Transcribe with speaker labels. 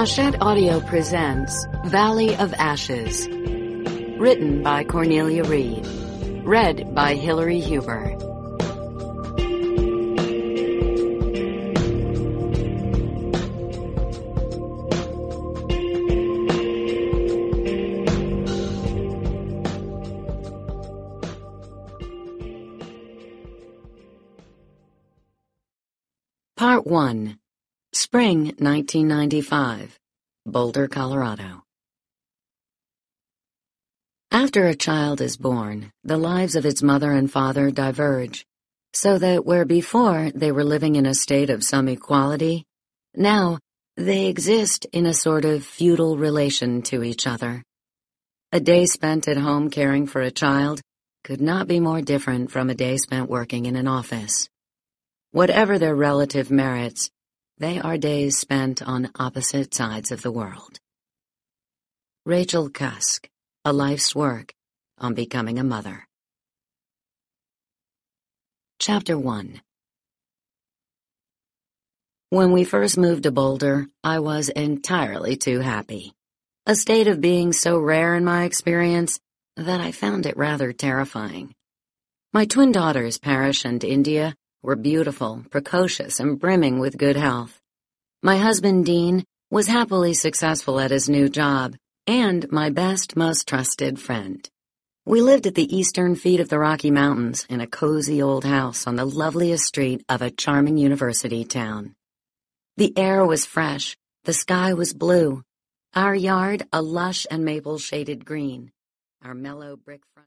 Speaker 1: Hachette Audio presents Valley of Ashes. Written by Cornelia Reed. Read by Hillary Huber. Part 1. Spring 1995. Boulder, Colorado. After a child is born, the lives of its mother and father diverge, so that where before they were living in a state of some equality, now they exist in a sort of feudal relation to each other. A day spent at home caring for a child could not be more different from a day spent working in an office. Whatever their relative merits, they are days spent on opposite sides of the world. Rachel Cusk, A Life's Work on Becoming a Mother. Chapter 1. When we first moved to Boulder, I was entirely too happy. A state of being so rare in my experience that I found it rather terrifying. My twin daughters, Parrish and India, were beautiful, precocious, and brimming with good health. My husband, Dean, was happily successful at his new job, and my best, most trusted friend. We lived at the eastern feet of the Rocky Mountains in a cozy old house on the loveliest street of a charming university town. The air was fresh, the sky was blue, our yard a lush and maple-shaded green, our mellow brick front.